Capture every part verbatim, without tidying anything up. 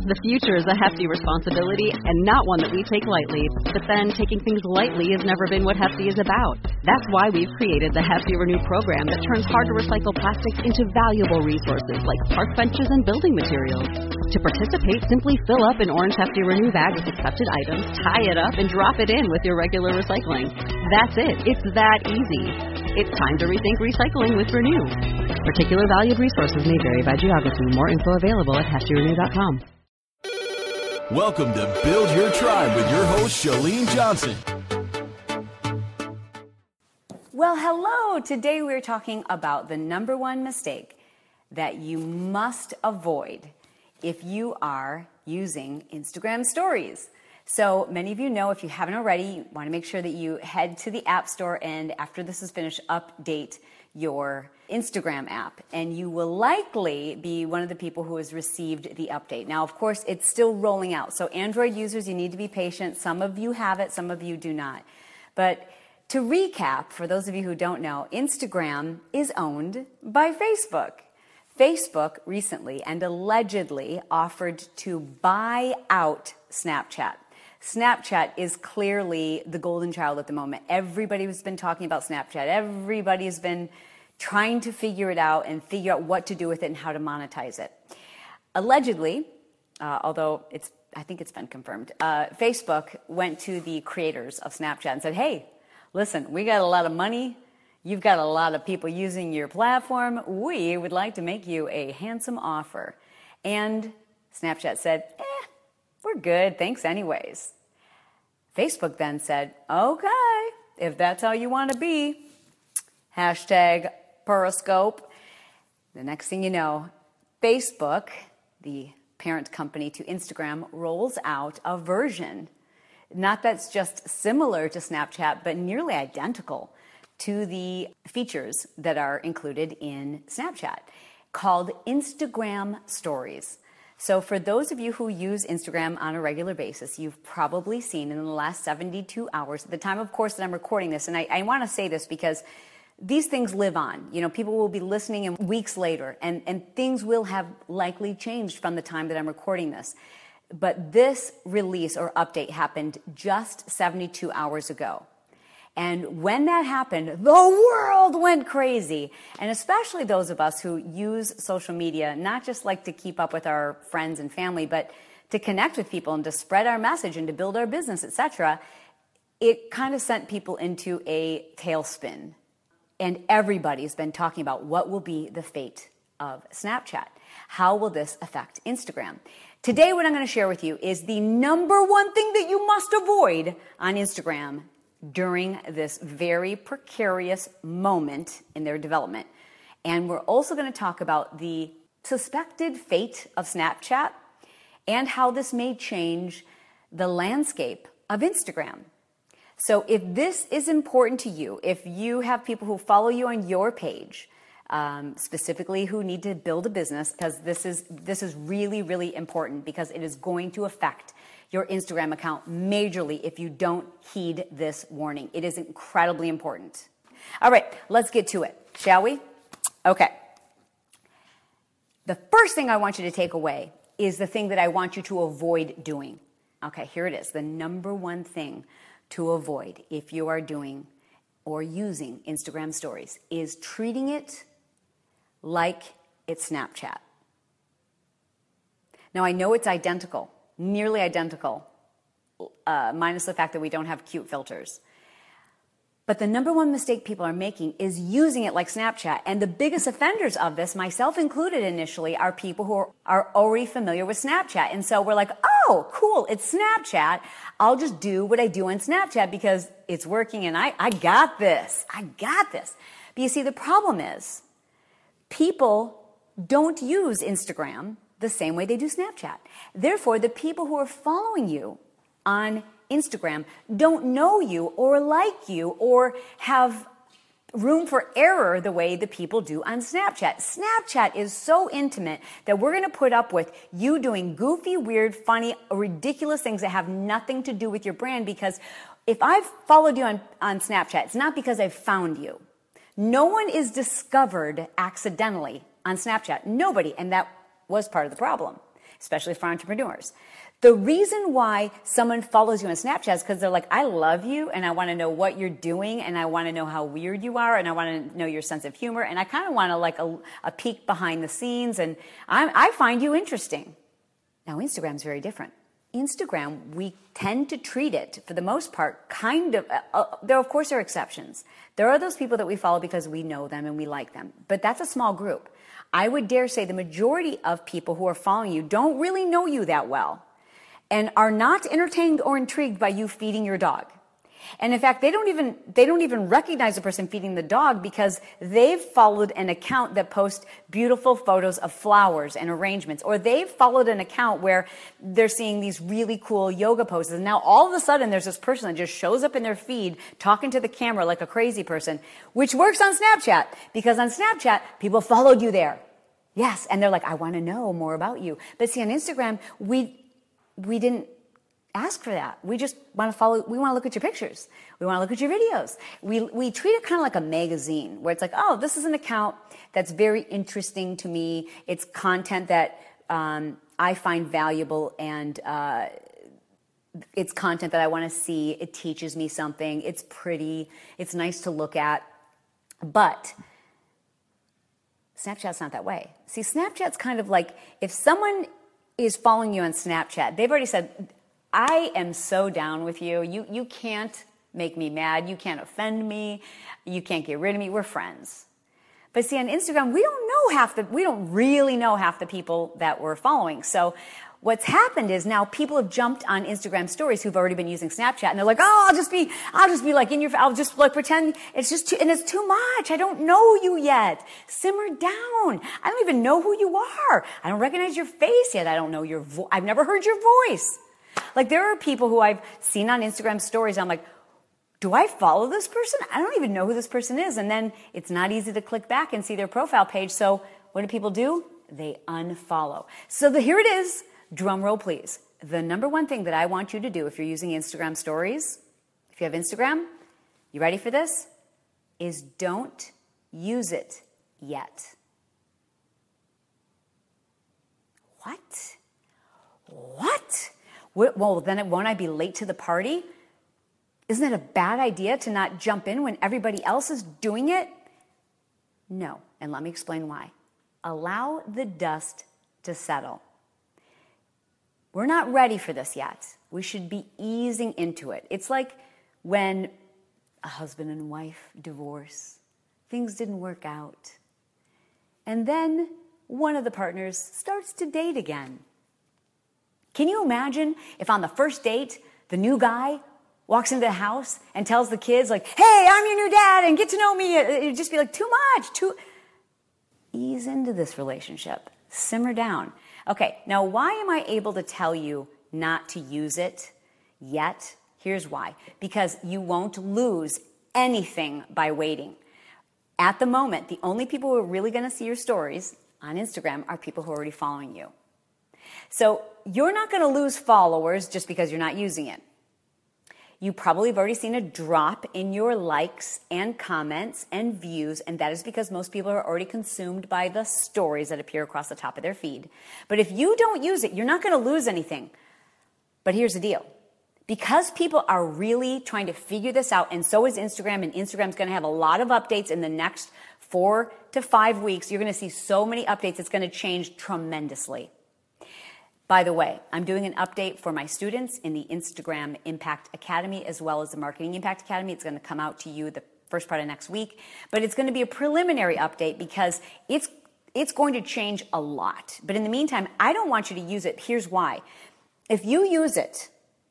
The future is a hefty responsibility and not one that we take lightly. But then taking things lightly has never been what Hefty is about. That's why we've created the Hefty Renew program that turns hard-to-recycle plastics into valuable resources like park benches and building materials. To participate, simply fill up an orange Hefty Renew bag with accepted items, tie it up, and drop it in with your regular recycling. That's it. It's that easy. It's time to rethink recycling with Renew. Particular valued resources may vary by geography. More info available at hefty renew dot com. Welcome to Build Your Tribe with your host, Chalene Johnson. Well, hello. Today we're talking about the number one mistake that you must avoid if you are using Instagram stories. So many of you know, if you haven't already, you want to make sure that you head to the App Store and after this is finished, update your Instagram app, and you will likely be one of the people who has received the update. Now, of course, it's still rolling out. So Android users, you need to be patient. Some of you have it, some of you do not. But to recap, for those of you who don't know, Instagram is owned by Facebook. Facebook recently and allegedly offered to buy out Snapchat. Snapchat is clearly the golden child at the moment. Everybody has been talking about Snapchat. Everybody has been trying to figure it out and figure out what to do with it and how to monetize it. Allegedly, uh, although it's, I think it's been confirmed, uh, Facebook went to the creators of Snapchat and said, hey, listen, we got a lot of money. You've got a lot of people using your platform. We would like to make you a handsome offer. And Snapchat said, eh, we're good. Thanks anyways. Facebook then said, okay, if that's how you want to be, hashtag Periscope. The next thing you know, Facebook, the parent company to Instagram, rolls out a version, not that's just similar to Snapchat, but nearly identical to the features that are included in Snapchat, called Instagram Stories. So for those of you who use Instagram on a regular basis, you've probably seen in the last seventy-two hours, at the time, of course, that I'm recording this, and I, I want to say this because these things live on. You know, people will be listening in weeks later, and, and things will have likely changed from the time that I'm recording this. But this release or update happened just seventy-two hours ago. And when that happened, the world went crazy. And especially those of us who use social media, not just like to keep up with our friends and family, but to connect with people and to spread our message and to build our business, et cetera, it kind of sent people into a tailspin. And everybody's been talking about what will be the fate of Snapchat. How will this affect Instagram? Today, what I'm going to share with you is the number one thing that you must avoid on Instagram during this very precarious moment in their development. And we're also going to talk about the suspected fate of Snapchat and how this may change the landscape of Instagram. So if this is important to you, if you have people who follow you on your page, um, specifically who need to build a business, because this is this is really, really important because it is going to affect your Instagram account majorly if you don't heed this warning. It is incredibly important. All right, let's get to it, shall we? Okay. The first thing I want you to take away is the thing that I want you to avoid doing. Okay, here it is. The number one thing to avoid if you are doing or using Instagram stories is treating it like it's Snapchat. Now, I know it's identical. Nearly identical, uh, minus the fact that we don't have cute filters. But the number one mistake people are making is using it like Snapchat. And the biggest offenders of this, myself included initially, are people who are, are already familiar with Snapchat. And so we're like, oh, cool, it's Snapchat. I'll just do what I do on Snapchat because it's working and I, I got this. I got this. But you see, the problem is people don't use Instagram the same way they do Snapchat. Therefore, the people who are following you on Instagram don't know you or like you or have room for error the way the people do on Snapchat. Snapchat is so intimate that we're going to put up with you doing goofy, weird, funny, ridiculous things that have nothing to do with your brand, because if I've followed you on, on Snapchat, it's not because I've found you. No one is discovered accidentally on Snapchat. Nobody. And that was part of the problem. especially for entrepreneurs. The reason why someone follows you on Snapchat is because they're like, I love you and I want to know what you're doing and I want to know how weird you are and I want to know your sense of humor and I kind of want to like a, a peek behind the scenes and I'm, I find you interesting. Now, Instagram's very different. Instagram, we tend to treat it, for the most part, kind of, uh, there of course are exceptions. There are those people that we follow because we know them and we like them, but that's a small group. I would dare say the majority of people who are following you don't really know you that well and are not entertained or intrigued by you feeding your dog. And in fact, they don't even, they don't even recognize the person feeding the dog because they've followed an account that posts beautiful photos of flowers and arrangements, or they've followed an account where they're seeing these really cool yoga poses. And now all of a sudden there's this person that just shows up in their feed talking to the camera like a crazy person, which works on Snapchat because on Snapchat, people followed you there. Yes. And they're like, I want to know more about you. But see, on Instagram, we, we didn't ask for that. We just want to follow, we want to look at your pictures. We want to look at your videos. We, we treat it kind of like a magazine where it's like, oh, this is an account that's very interesting to me. It's content that um, I find valuable and uh, it's content that I want to see. It teaches me something. It's pretty. It's nice to look at. But Snapchat's not that way. See, Snapchat's kind of like if someone is following you on Snapchat, they've already said, I am so down with you. You, you can't make me mad. You can't offend me. You can't get rid of me. We're friends. But see, on Instagram, we don't know half the, we don't really know half the people that we're following. So what's happened is now people have jumped on Instagram stories who've already been using Snapchat and they're like, oh, I'll just be, I'll just be like in your, I'll just like pretend it's just too, and it's too much. I don't know you yet. Simmer down. I don't even know who you are. I don't recognize your face yet. I don't know your voice. I've never heard your voice. Like there are people who I've seen on Instagram stories. I'm like, do I follow this person? I don't even know who this person is. And then it's not easy to click back and see their profile page. So what do people do? They unfollow. So the, here it is. Drum roll, please. The number one thing that I want you to do if you're using Instagram stories, if you have Instagram, you ready for this? Is don't use it yet. What? What? Well, then won't I be late to the party? Isn't it a bad idea to not jump in when everybody else is doing it? No, and let me explain why. Allow the dust to settle. We're not ready for this yet. We should be easing into it. It's like when a husband and wife divorce. Things didn't work out. And then one of the partners starts to date again. Can you imagine if on the first date, the new guy walks into the house and tells the kids like, hey, I'm your new dad and get to know me. It'd just be like too much, too. Ease into this relationship. Simmer down. Okay, now why am I able to tell you not to use it yet? Here's why. Because you won't lose anything by waiting. At the moment, the only people who are really going to see your stories on Instagram are people who are already following you. So you're not going to lose followers just because you're not using it. You probably have already seen a drop in your likes and comments and views, and that is because most people are already consumed by the stories that appear across the top of their feed. But if you don't use it, you're not going to lose anything. But here's the deal. Because people are really trying to figure this out, and so is Instagram, and Instagram's going to have a lot of updates in the next four to five weeks. You're going to see so many updates. It's going to change tremendously. By the way, I'm doing an update for my students in the Instagram Impact Academy as well as the Marketing Impact Academy. It's going to come out to you the first part of next week, but it's going to be a preliminary update because it's it's going to change a lot. But in the meantime, I don't want you to use it. Here's why. If you use it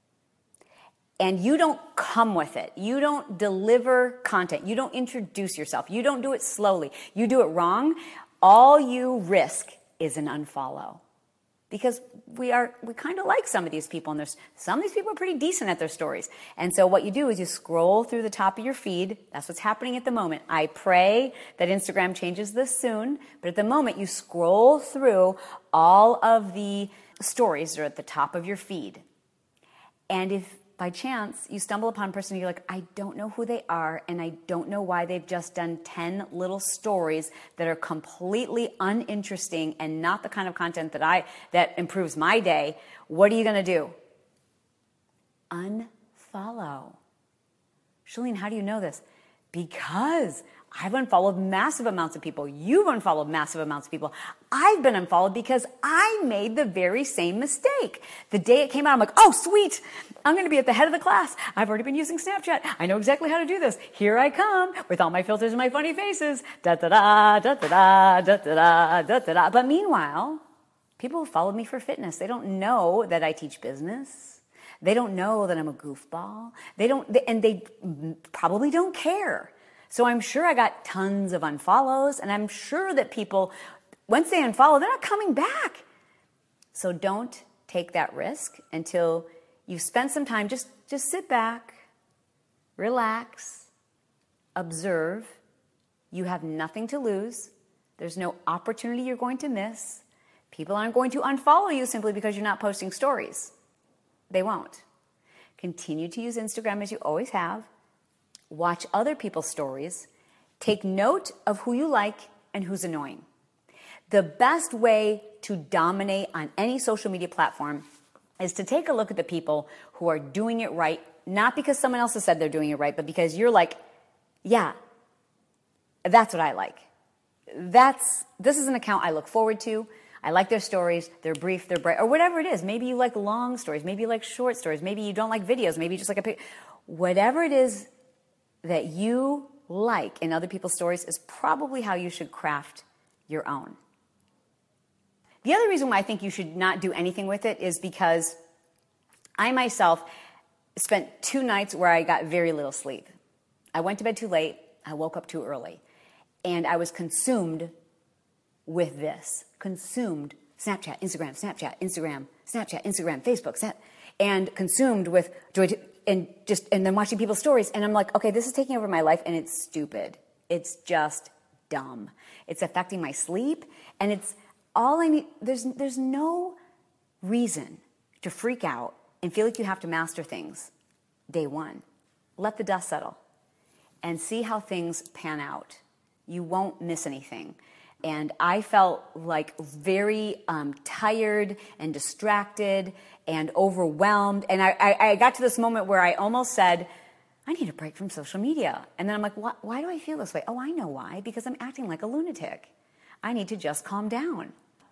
and you don't come with it, you don't deliver content, you don't introduce yourself, you don't do it slowly, you do it wrong, all you risk is an unfollow. Because we are, we kind of like some of these people, and there's some of these people are pretty decent at their stories. And so what you do is you scroll through the top of your feed. That's what's happening at the moment. I pray that Instagram changes this soon, but at the moment you scroll through all of the stories that are at the top of your feed. And if by chance you stumble upon a person and you're like, I don't know who they are and I don't know why they've just done ten little stories that are completely uninteresting and not the kind of content that I that improves my day, what are you going to do? Unfollow. Shalene, how do you know this? Because I've unfollowed massive amounts of people. You've unfollowed massive amounts of people. I've been unfollowed because I made the very same mistake. The day it came out, I'm like, oh, sweet. I'm going to be at the head of the class. I've already been using Snapchat. I know exactly how to do this. Here I come with all my filters and my funny faces. Da-da-da, da-da-da, da-da-da, da-da-da. But meanwhile, people who followed me for fitness, they don't know that I teach business. They don't know that I'm a goofball. They don't, and they probably don't care. So I'm sure I got tons of unfollows, and I'm sure that people, once they unfollow, they're not coming back. So don't take that risk until you've spent some time. Just, just sit back, relax, observe. You have nothing to lose. There's no opportunity you're going to miss. People aren't going to unfollow you simply because you're not posting stories. They won't. Continue to use Instagram as you always have. Watch other people's stories. Take note of who you like and who's annoying. The best way to dominate on any social media platform is to take a look at the people who are doing it right, not because someone else has said they're doing it right, but because you're like, yeah, that's what I like. That's, this is an account I look forward to. I like their stories. They're brief, they're bright, or whatever it is. Maybe you like long stories. Maybe you like short stories. Maybe you don't like videos. Maybe you just like a pic. Whatever it is that you like in other people's stories is probably how you should craft your own. The other reason why I think you should not do anything with it is because I myself spent two nights where I got very little sleep. I went to bed too late. I woke up too early. And I was consumed with this. Consumed Snapchat, Instagram, Snapchat, Instagram, Snapchat, Instagram, Facebook, Snap, and consumed with joy to, and just and then watching people's stories, and I'm like, okay, this is taking over my life, and it's stupid. It's just dumb. It's affecting my sleep, and it's all I need. There's there's no reason to freak out and feel like you have to master things day one. Let the dust settle and see how things pan out. You won't miss anything. And I felt like very um, tired and distracted and overwhelmed. And I, I, I got to this moment where I almost said, I need a break from social media. And then I'm like, why, why do I feel this way? Oh, I know why. Because I'm acting like a lunatic. I need to just calm down.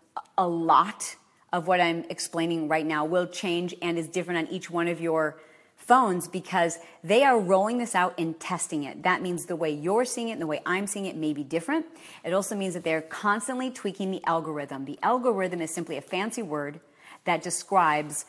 A lot of what I'm explaining right now will change and is different on each one of your phones because they are rolling this out and testing it. That means the way you're seeing it and the way I'm seeing it may be different. It also means that they're constantly tweaking the algorithm. The algorithm is simply a fancy word that describes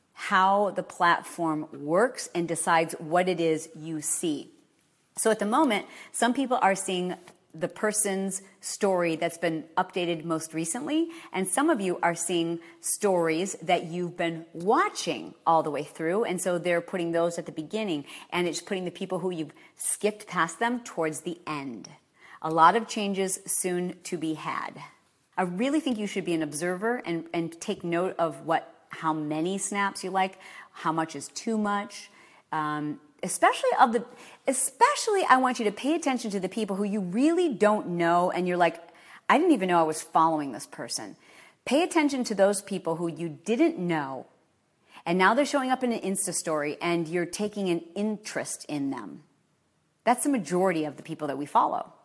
how the platform works and decides what it is you see. So at the moment, some people are seeing the person's story that's been updated most recently, and some of you are seeing stories that you've been watching all the way through, and so they're putting those at the beginning, and it's putting the people who you've skipped past them towards the end. A lot of changes soon to be had. I really think you should be an observer and, and take note of what, how many snaps you like, how much is too much, um, Especially of the, especially I want you to pay attention to the people who you really don't know and you're like, I didn't even know I was following this person. Pay attention to those people who you didn't know and now they're showing up in an Insta story and you're taking an interest in them. That's the majority of the people that we follow.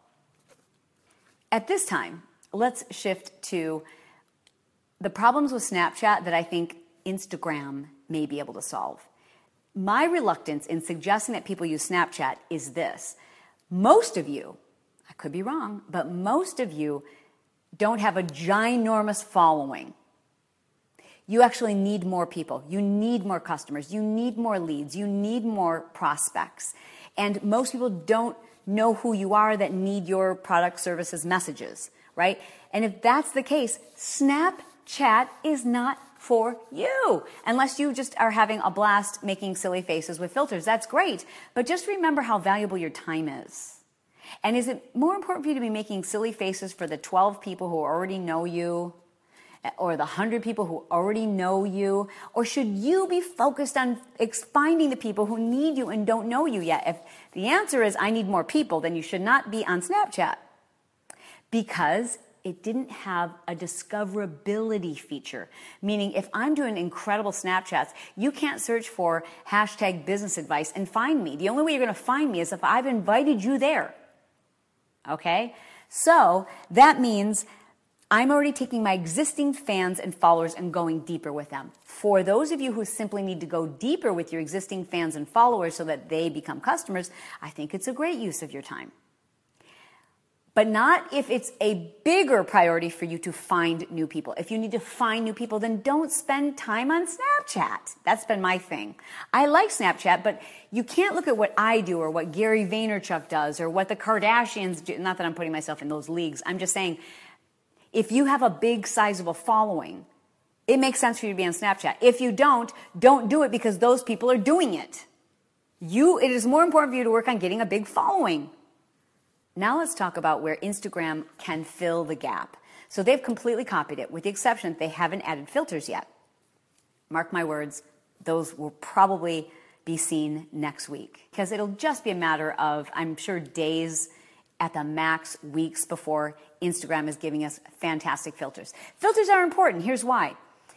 At this time, let's shift to the problems with Snapchat that I think Instagram may be able to solve. My reluctance in suggesting that people use Snapchat is this. Most of you, I could be wrong, but most of you don't have a ginormous following. You actually need more people. You need more customers. You need more leads. You need more prospects. And most people don't know who you are that need your product, services, messages, right? And if that's the case, Snapchat is not for you. Unless you just are having a blast making silly faces with filters. That's great. But just remember how valuable your time is. And is it more important for you to be making silly faces for the twelve people who already know you or the hundred people who already know you? Or should you be focused on finding the people who need you and don't know you yet? If the answer is I need more people, then you should not be on Snapchat, because it didn't have a discoverability feature. Meaning if I'm doing incredible Snapchats, you can't search for hashtag business advice and find me. The only way you're going to find me is if I've invited you there. Okay? So that means I'm already taking my existing fans and followers and going deeper with them. For those of you who simply need to go deeper with your existing fans and followers so that they become customers, I think it's a great use of your time. But not if it's a bigger priority for you to find new people. If you need to find new people, then don't spend time on Snapchat. That's been my thing. I like Snapchat, but you can't look at what I do or what Gary Vaynerchuk does or what the Kardashians do. Not that I'm putting myself in those leagues. I'm just saying, if you have a big, sizable following, it makes sense for you to be on Snapchat. If you don't, don't do it because those people are doing it. You, it is more important for you to work on getting a big following. Now let's talk about where Instagram can fill the gap. So they've completely copied it, with the exception that they haven't added filters yet. Mark my words, those will probably be seen next week, because it'll just be a matter of, I'm sure, days at the max, weeks before Instagram is giving us fantastic filters. Filters are important. Here's why.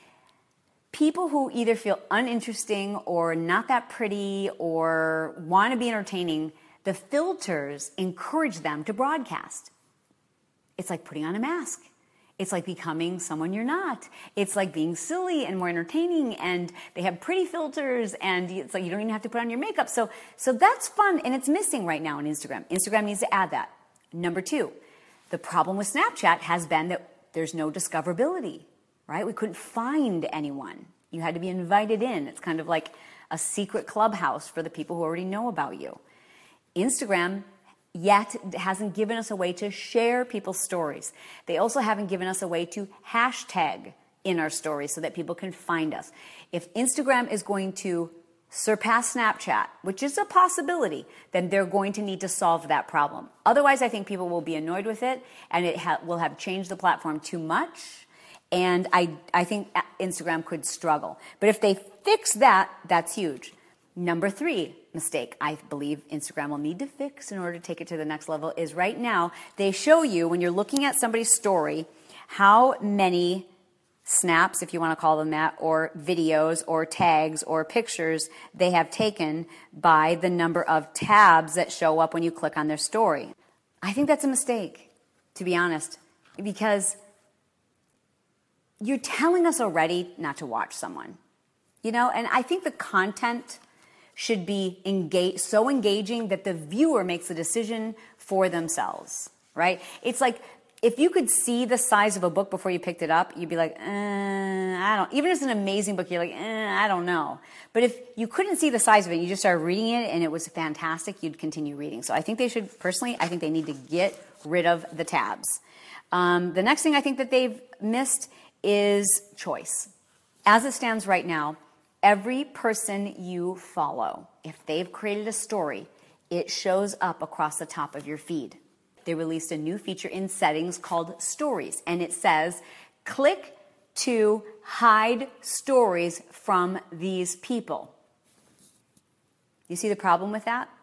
People who either feel uninteresting or not that pretty or want to be entertaining, the filters encourage them to broadcast. It's like putting on a mask. It's like becoming someone you're not. It's like being silly and more entertaining, and they have pretty filters, and it's like you don't even have to put on your makeup. So, so that's fun, and it's missing right now on Instagram. Instagram needs to add that. Number two, the problem with Snapchat has been that there's no discoverability, right? We couldn't find anyone. You had to be invited in. It's kind of like a secret clubhouse for the people who already know about you. Instagram yet hasn't given us a way to share people's stories. They also haven't given us a way to hashtag in our stories so that people can find us. If Instagram is going to surpass Snapchat, which is a possibility, then they're going to need to solve that problem. Otherwise, I think people will be annoyed with it, and it ha- will have changed the platform too much. And I, I think Instagram could struggle. But if they fix that, that's huge. Number three mistake I believe Instagram will need to fix in order to take it to the next level is right now they show you, when you're looking at somebody's story, how many snaps, if you want to call them that, or videos or tags or pictures they have taken by the number of tabs that show up when you click on their story. I think that's a mistake, to be honest, because you're telling us already not to watch someone. You know, and I think the content should be engage, so engaging that the viewer makes the decision for themselves, right? It's like if you could see the size of a book before you picked it up, you'd be like, eh, I don't, even if it's an amazing book, you're like, eh, I don't know. But if you couldn't see the size of it, you just started reading it and it was fantastic, you'd continue reading. So I think they should, personally, I think they need to get rid of the tabs. Um, the next thing I think that they've missed is choice. As it stands right now, every person you follow, if they've created a story, it shows up across the top of your feed. They released a new feature in settings called Stories, and it says, click to hide stories from these people. You see the problem with that?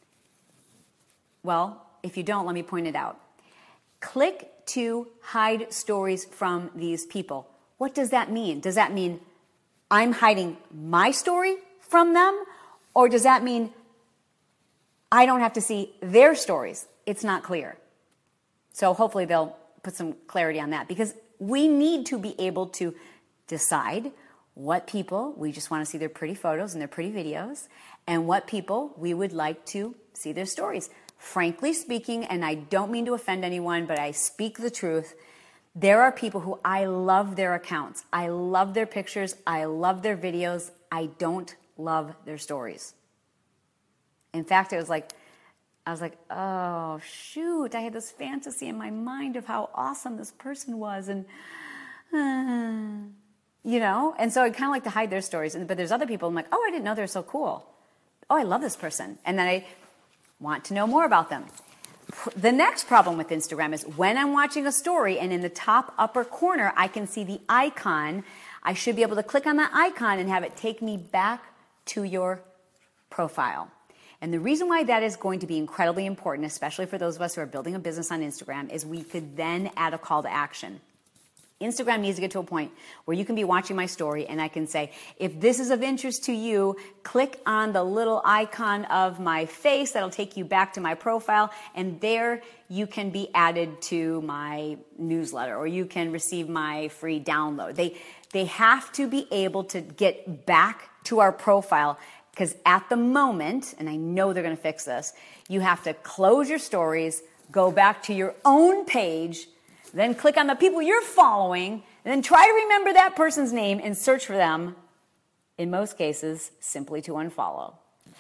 Well, if you don't, let me point it out. Click to hide stories from these people. What does that mean? Does that mean I'm hiding my story from them? Or does that mean I don't have to see their stories? It's not clear. So hopefully they'll put some clarity on that, because we need to be able to decide what people we just want to see their pretty photos and their pretty videos, and what people we would like to see their stories. Frankly speaking, and I don't mean to offend anyone, but I speak the truth, there are people who I love their accounts. I love their pictures. I love their videos. I don't love their stories. In fact, it was like, I was like, oh, shoot, I had this fantasy in my mind of how awesome this person was. And, uh, you know, and so I kind of like to hide their stories. And, but there's other people, I'm like, oh, I didn't know they're so cool. Oh, I love this person. And then I want to know more about them. the next problem with Instagram is when I'm watching a story and in the top upper corner, I can see the icon. I should be able to click on that icon and have it take me back to your profile. And the reason why that is going to be incredibly important, especially for those of us who are building a business on Instagram, is we could then add a call to action. Instagram needs to get to a point where you can be watching my story and I can say, if this is of interest to you, click on the little icon of my face that'll take you back to my profile, and there you can be added to my newsletter or you can receive my free download. They, they have to be able to get back to our profile, because at the moment, and I know they're going to fix this, you have to close your stories, go back to your own page, then click on the people you're following, and then try to remember that person's name and search for them, in most cases, simply to unfollow.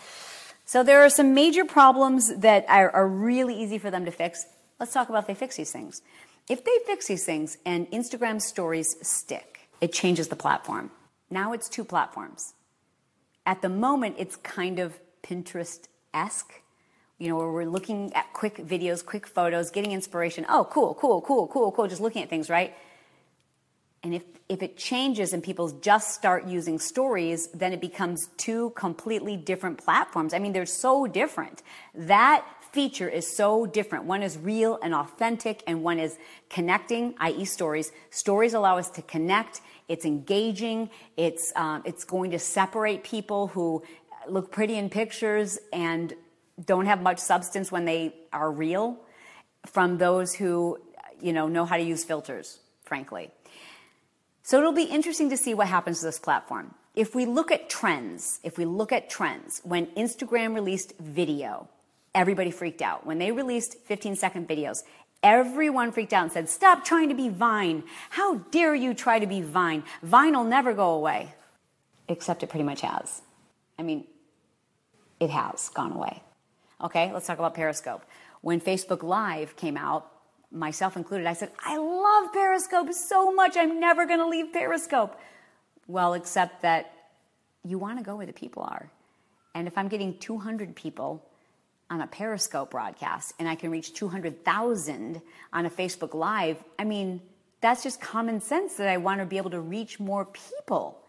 So there are some major problems that are, are really easy for them to fix. Let's talk about if they fix these things. If they fix these things and Instagram stories stick, it changes the platform. Now it's two platforms. At the moment, it's kind of Pinterest-esque. You know, where we're looking at quick videos, quick photos, getting inspiration. Oh, cool, cool, cool, cool, cool. Just looking at things, right? And if, if it changes and people just start using stories, then it becomes two completely different platforms. I mean, they're so different. That feature is so different. One is real and authentic, and one is connecting, that is stories. Stories allow us to connect. It's engaging. It's, um, it's going to separate people who look pretty in pictures and don't have much substance when they are real from those who, you know, know how to use filters, frankly. So it'll be interesting to see what happens to this platform. If we look at trends, if we look at trends, when Instagram released video, everybody freaked out. When they released fifteen second videos, everyone freaked out and said, stop trying to be Vine. How dare you try to be Vine? Vine will never go away. Except it pretty much has. I mean, it has gone away. Okay, let's talk about Periscope. When Facebook Live came out, myself included, I said, I love Periscope so much. I'm never going to leave Periscope. Well, except that you want to go where the people are. And if I'm getting two hundred people on a Periscope broadcast and I can reach two hundred thousand on a Facebook Live, I mean, that's just common sense that I want to be able to reach more people.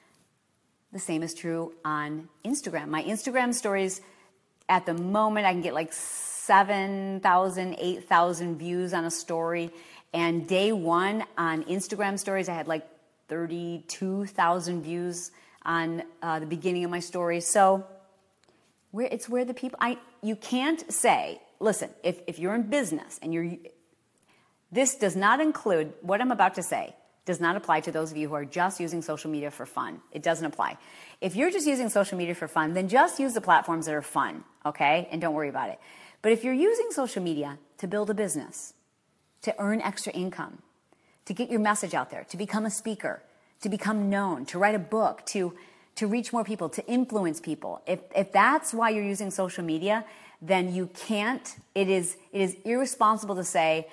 The same is true on Instagram. My Instagram stories, at the moment, I can get like seven thousand, eight thousand views on a story. And day one on Instagram stories, I had like thirty-two thousand views on uh, the beginning of my story. So where it's where the people, I you can't say, listen, if, if you're in business and you're, this does not include, what I'm about to say, does not apply to those of you who are just using social media for fun. It doesn't apply. If you're just using social media for fun, then just use the platforms that are fun, okay? And don't worry about it. But if you're using social media to build a business, to earn extra income, to get your message out there, to become a speaker, to become known, to write a book, to, to reach more people, to influence people, if, if that's why you're using social media, then you can't, it is, it is irresponsible to say,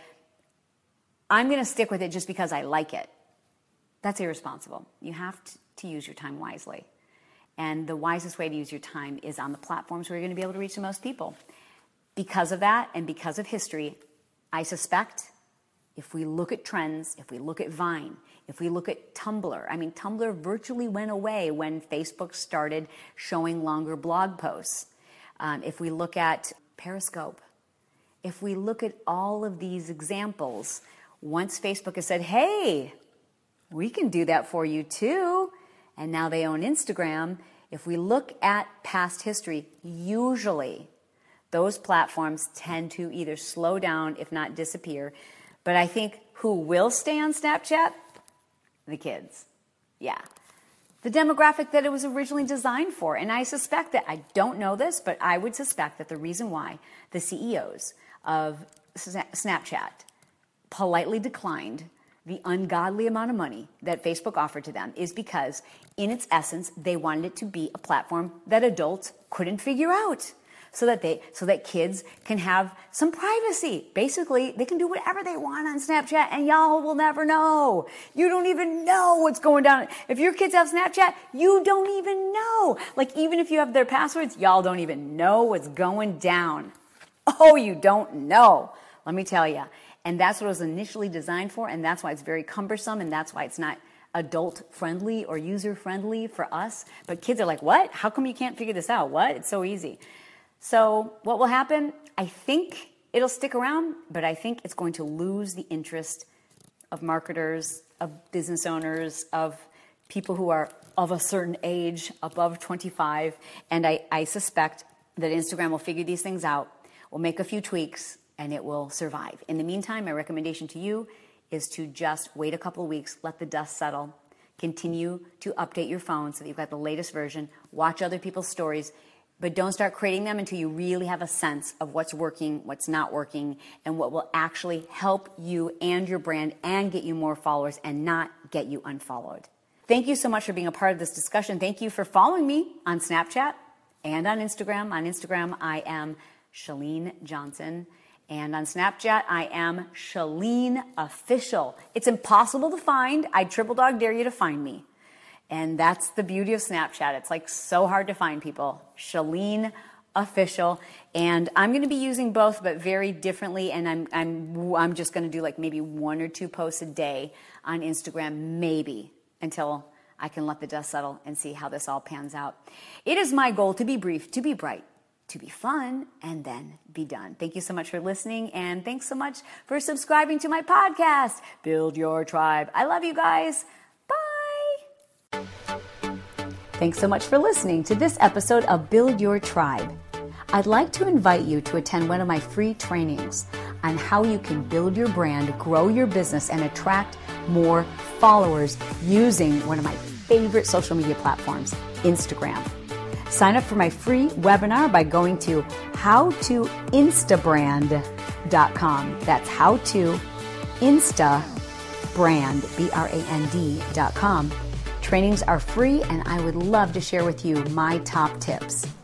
I'm going to stick with it just because I like it. That's irresponsible. You have to, to use your time wisely. And the wisest way to use your time is on the platforms where you're going to be able to reach the most people. Because of that and because of history, I suspect if we look at trends, if we look at Vine, if we look at Tumblr, I mean, Tumblr virtually went away when Facebook started showing longer blog posts. Um, if we look at Periscope, if we look at all of these examples, once Facebook has said, hey, we can do that for you too, and now they own Instagram. If we look at past history, usually those platforms tend to either slow down, if not disappear. But I think who will stay on Snapchat? The kids. Yeah. The demographic that it was originally designed for. And I suspect that, I don't know this, but I would suspect that the reason why the C E Os of Snapchat politely declined the ungodly amount of money that Facebook offered to them is because, in its essence, they wanted it to be a platform that adults couldn't figure out, so that they, so that kids can have some privacy. Basically, they can do whatever they want on Snapchat, and y'all will never know. You don't even know what's going down. If your kids have Snapchat, you don't even know. Like, even if you have their passwords, y'all don't even know what's going down. Oh, you don't know. Let me tell you. And that's what it was initially designed for, and that's why it's very cumbersome, and that's why it's not adult-friendly or user-friendly for us. But kids are like, what? How come you can't figure this out? What? It's so easy. So what will happen? I think it'll stick around, but I think it's going to lose the interest of marketers, of business owners, of people who are of a certain age, above twenty-five. And I, I suspect that Instagram will figure these things out, will make a few tweaks, and it will survive. In the meantime, my recommendation to you is to just wait a couple of weeks, let the dust settle, continue to update your phone so that you've got the latest version, watch other people's stories, but don't start creating them until you really have a sense of what's working, what's not working, and what will actually help you and your brand and get you more followers and not get you unfollowed. Thank you so much for being a part of this discussion. Thank you for following me on Snapchat and on Instagram. On Instagram, I am Chalene Johnson. And on Snapchat, I am Chalene Official. It's impossible to find. I triple dog dare you to find me. And that's the beauty of Snapchat. It's like so hard to find people. Chalene Official. And I'm going to be using both, but very differently. And I'm I'm I'm just going to do like maybe one or two posts a day on Instagram, maybe, until I can let the dust settle and see how this all pans out. It is my goal to be brief, to be bright, to be fun, and then be done. Thank you so much for listening, and thanks so much for subscribing to my podcast, Build Your Tribe. I love you guys. Bye. Thanks so much for listening to this episode of Build Your Tribe. I'd like to invite you to attend one of my free trainings on how you can build your brand, grow your business, and attract more followers using one of my favorite social media platforms, Instagram. Sign up for my free webinar by going to how to instabrand dot com. That's how to instabrand, B R A N D dot com. Trainings are free, and I would love to share with you my top tips.